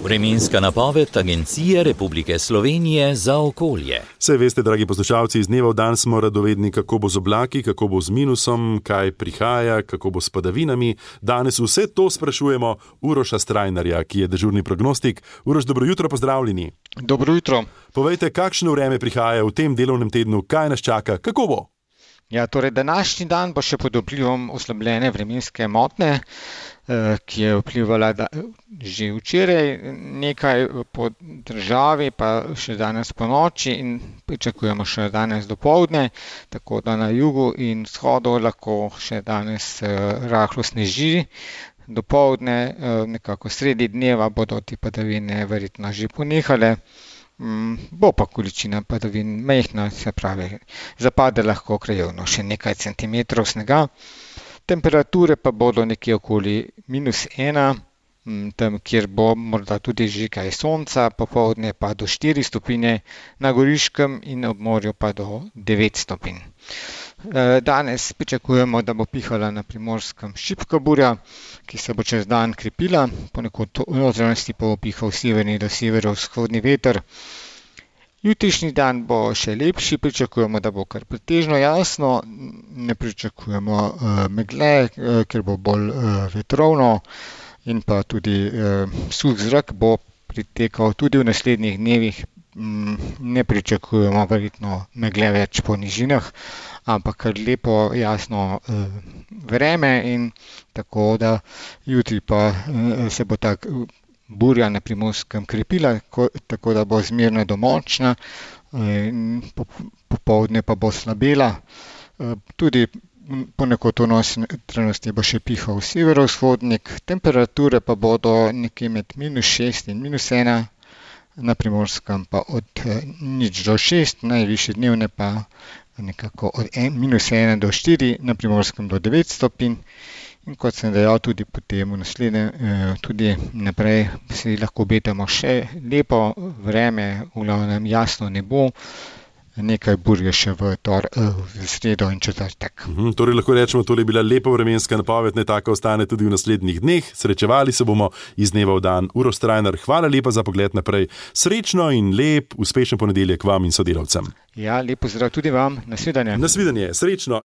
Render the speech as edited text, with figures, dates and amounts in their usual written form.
Vremenska napoved Agencije Republike Slovenije za okolje. Saj veste, dragi poslušalci, iz dneva v dan smo radovedni, kako bo z oblaki, kako bo z minusom, kaj prihaja, kako bo s padavinami. Danes vse to sprašujemo Uroša Strajnarja, ki je dežurni prognostik. Uroš, dobro jutro, pozdravljeni. Dobro jutro. Povejte, kakšno vreme prihaja v tem delovnem tednu, kaj nas čaka, kako bo? Ja, torej današnji dan bo še pod vplivom oslabljene vremenske motnje, ki je vplivala že včeraj nekaj po državi, pa še danes po noči in pričakujemo še danes dopoldne, tako da na jugu in vzhodu lahko še danes rahlo sneži. Dopoldne, nekako sredi dneva bodo te padavine verjetno že ponehale. Bo pa količina padavin majhna, se pravi, zapade lahko krajevno še nekaj centimetrov snega. Temperature pa bodo nekje okoli -1, tam kjer bo morda tudi že kaj sonca, popoldne pa do 4 stopinje, na Goriškem in ob morju pa do 9 stopinj. Danes pričakujemo, da bo pihala na Primorskem šibka burja, ki se bo čez dan krepila, ponekod v notranjosti pa bo pihal severni do severovzhodni veter. Jutrišnji dan bo še lepši, pričakujemo, da bo kar pretežno jasno, ne pričakujemo megle, ker bo bolj vetrovno in pa tudi suh zrak bo pritekal tudi v naslednjih dnevih. Ne pričakujemo verjetno megle več po nižinah, ampak kar lepo jasno vreme in tako da jutri pa se bo tak burja na Primorskem krepila, tako da bo zmerna do močna, popoldne pa bo slabela. Tudi ponekod v notranjosti bo še pihal severovzhodnik, temperature pa bodo nekje med -6 in -1, na Primorskem pa od 0 do 6, najvišje dnevne pa nekako od -1 do 4, na Primorskem do 9 stopinj. In kot sem dejal, tudi potem v naslednjem, tudi naprej si lahko obetamo še lepo vreme, v glavnem jasno nebo, nekaj burje še v sredo in četrtek. Torej lahko rečemo, tole je bila lepa vremenska napoved, ne taka ostane tudi v naslednjih dneh. Srečevali se bomo iz dneva v dan. Uroš Strajnar, hvala lepa za pogled naprej. Srečno in lep, uspešen ponedeljek vam in sodelavcem. Ja, lepo zdrav tudi vam. Nasvidenje. Nasvidenje, srečno.